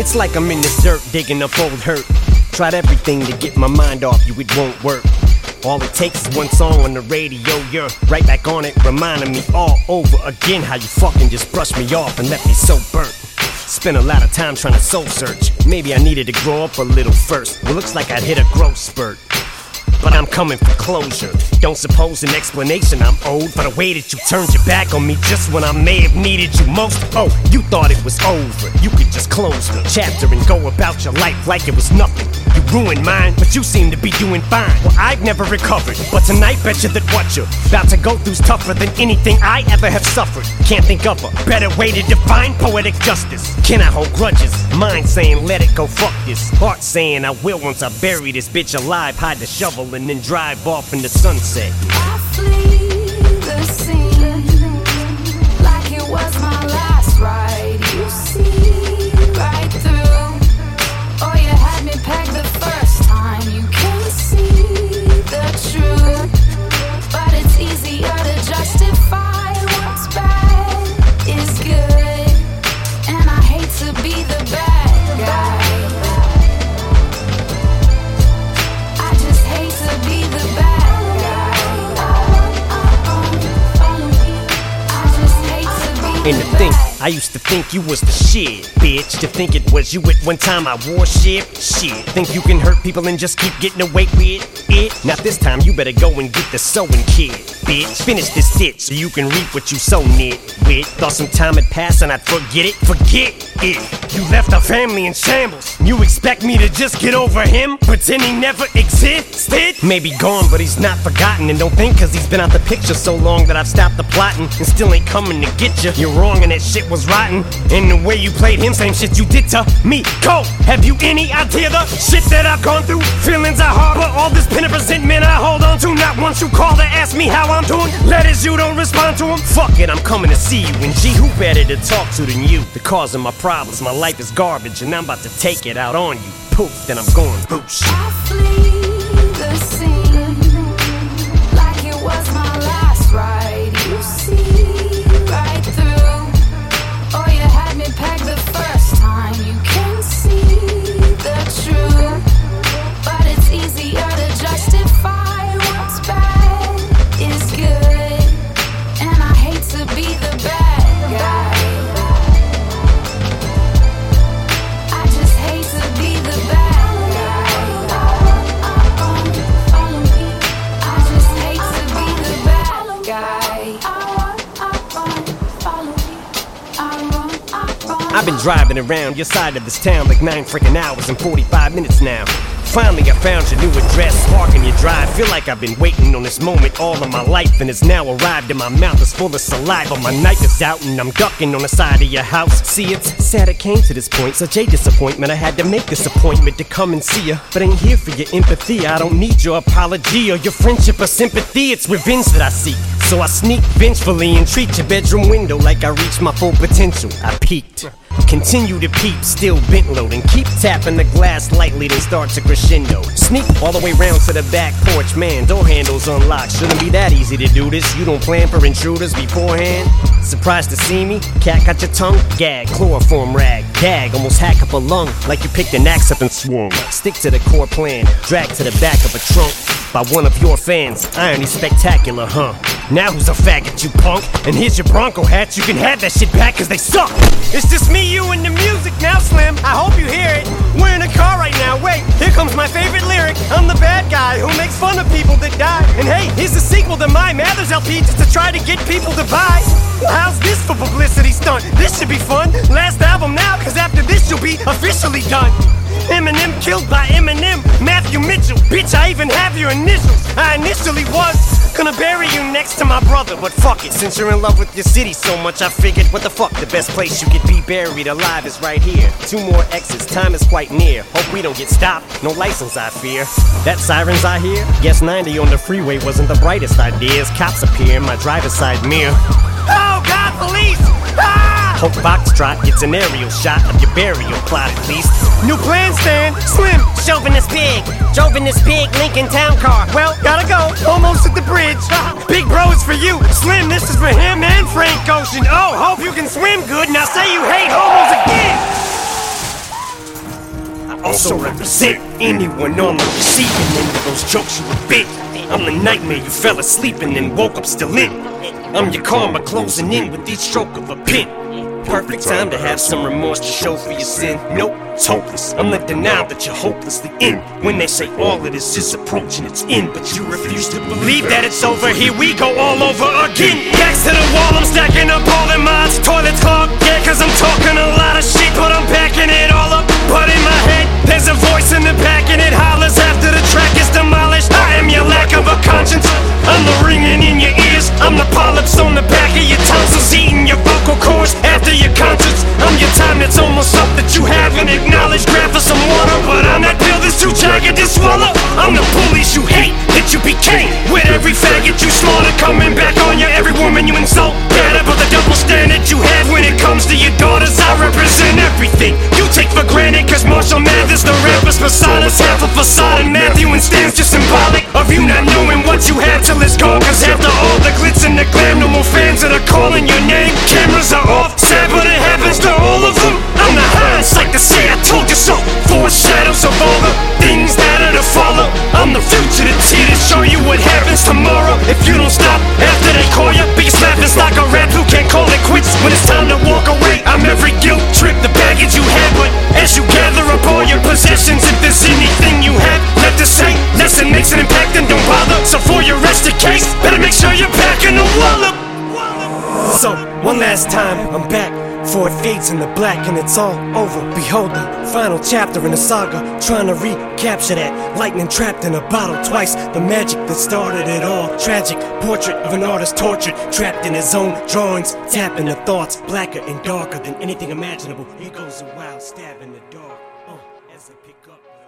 It's like I'm in the dirt digging up old hurt. Tried everything to get my mind off you, it won't work. All it takes is one song on the radio, you're right back on it, reminding me all over again how you fucking just brushed me off and left me so burnt. Spent a lot of time trying to soul search. Maybe I needed to grow up a little first. Well, looks like I'd hit a growth spurt, but I'm coming for closure. Don't suppose an explanation I'm owed for the way that you turned your back on me just when I may have needed you most. Oh, you thought it was over. You could just close the chapter and go about your life like it was nothing. You ruined mine, but you seem to be doing fine. Well, I've never recovered, but tonight bet you that what you're about to go through's tougher than anything I ever have suffered. Can't think of a better way to define poetic justice. Can I hold grudges? Mind saying let it go, fuck this. Heart saying I will once I bury this bitch alive. Hide the shovel and then drive off in the sunset. I flee the scene like it was my last ride. You see right through. Oh, you had me pegged the first time. You can see the truth, but it's easier to justify what's bad is good. And I hate to be the bad guy. I just hate to be the bad guy. I just hate to be And the to think, bad. I used to think you was the shit, bitch. To think it was you at one time I wore shit. Think you can hurt people and just keep getting away with it? Not this time, you better go and get the sewing kit, bitch. Finish this ditch so you can reap what you sow nitwit. Thought some time had passed and I'd forget it. Forget it. You left our family in shambles. You expect me to just get over him? Pretend he never existed? Maybe gone, but he's not forgotten. And don't think cause he's been out the picture so long that I've stopped the plotting and still ain't coming to get you. You're wrong and that shit was rotten. And the way you played him, same shit you did to me. Cole, have you any idea the shit that I've gone through? Feelings I harbor, all this pin of resentment I hold on to. Not once you call to ask me how I'm doing. Letters you don't respond to them. Fuck it, I'm coming to see you. And gee, who better to talk to than you? The cause of my problems, my life is garbage, and I'm about to take it out on you. Poof, then I'm going boosh. I flee the scene like it was my last ride. You see right through. Oh, you had me pegged the first time. You can see the truth, but it's easier to justify what's bad is good. And I hate to be the bad guy. I just hate to be the bad guy. I just hate to be the bad guy. Follow me. I run. I've been driving around your side of this town like 9 freaking hours and 45 minutes now. Finally I found your new address, parking your drive. Feel like I've been waiting on this moment all of my life, and it's now arrived and my mouth is full of saliva. My knife is out and I'm ducking on the side of your house. See, it's sad it came to this point, such a disappointment. I had to make this appointment to come and see ya, but ain't here for your empathy. I don't need your apology or your friendship or sympathy. It's revenge that I seek, so I sneak vengefully and treat your bedroom window like I reached my full potential. I peeked, continue to peep, still bent low, and keep tapping the glass lightly, then start to crescendo. Sneak all the way round to the back porch, man, door handles unlocked. Shouldn't be that easy to do this. You don't plan for intruders beforehand. Surprised to see me? Cat got your tongue? Gag, chloroform rag, gag, almost hack up a lung like you picked an axe up and swung. Stick to the core plan, drag to the back of a trunk by one of your fans. Irony spectacular, huh? Now who's a faggot, you punk? And here's your Bronco hats, you can have that shit back cause they suck. It's just me, you, and the music now, Slim. I hope you hear it. We're in a car right now, wait, here comes my favorite lyric. I'm the bad guy who makes fun of people that die. And hey, here's the sequel to my Mathers LP just to try to get people to buy. Well, how's this for publicity stunt? This should be fun. Last album now, cause after this you'll be officially done. Eminem killed by Eminem, Matthew Mitchell. Bitch, I even have your initials. I initially was gonna bury you next to my brother, but fuck it, since you're in love with your city so much, I figured, what the fuck, the best place you could be buried alive is right here. 2 more exits, time is quite near. Hope we don't get stopped, no license I fear. That sirens I hear? Guess 90 on the freeway wasn't the brightest ideas. Cops appear in my driver's side mirror. Oh God, police! Ah! Hope Foxtrot gets an aerial shot of your burial plot at least. New plan, Stan, Slim, chauvinist pig. Drove in this big Lincoln Town car. Well, gotta go, almost at the bridge. Big bro is for you, Slim, this is for him and Frank Ocean. Oh, hope you can swim good, now say you hate homos again. also represent anyone on the receiving end of those jokes you a bit. I'm the nightmare you fell asleep in and woke up still in. I'm your karma closing in with each stroke of a pen. Perfect time to have some remorse to show for your sin. Nope, it's hopeless. I'm the denial that you're hopelessly in. When they say all of this is approaching its end, but you refuse to believe that it's over. Here we go all over again. Backs to the wall, I'm stacking up all the mods. Toilets clogged, yeah, cause I'm talking a lot of shit, but I'm backing it all up. But in my head, there's a voice in the back and it hollers after the track is demolished. I am your lack of a conscience. I'm the ringing in your ears. I'm the polyps on the back of your tonsils, eating your vocal cords after your concerts. I'm your time that's almost up that you haven't acknowledged. Grab for some water, but I'm that pill that's too jagged to swallow. I'm the bullies you hate that you became, with every faggot you slaughter coming back on you. Every woman you insult, bad about the double standard you have when it comes to your daughters. I represent everything you take for granted, cause Marshall Mathers, the rapper's persona's half a facade, and Matthew and Stan's just symbolic of you not knowing what you have till it's gone. Cause after all the glitz and the glam, no more fans that are calling your name. Cameras are off, sad but it happens to all of them. I'm the hindsight to say I told you so, foreshadows of all the things that are to follow. I'm the future that's here to show you what happens tomorrow if you don't stop after they call you. Biggest laughing's like a rap who can't call it quits when it's time to walk away. I'm every guilt trip, the baggage you had, but as you gather up all your possessions, if there's anything you have left to say, lesson makes an impact and don't bother. So for your rest of case, better make sure you're packing the wallop. So, one last time, I'm back, for it fades in the black and it's all over. Behold the final chapter in the saga, trying to recapture that lightning trapped in a bottle twice. The magic that started it all, tragic portrait of an artist tortured, trapped in his own drawings, tapping the thoughts, blacker and darker than anything imaginable. He goes a wild stab in the dark, as they pick up.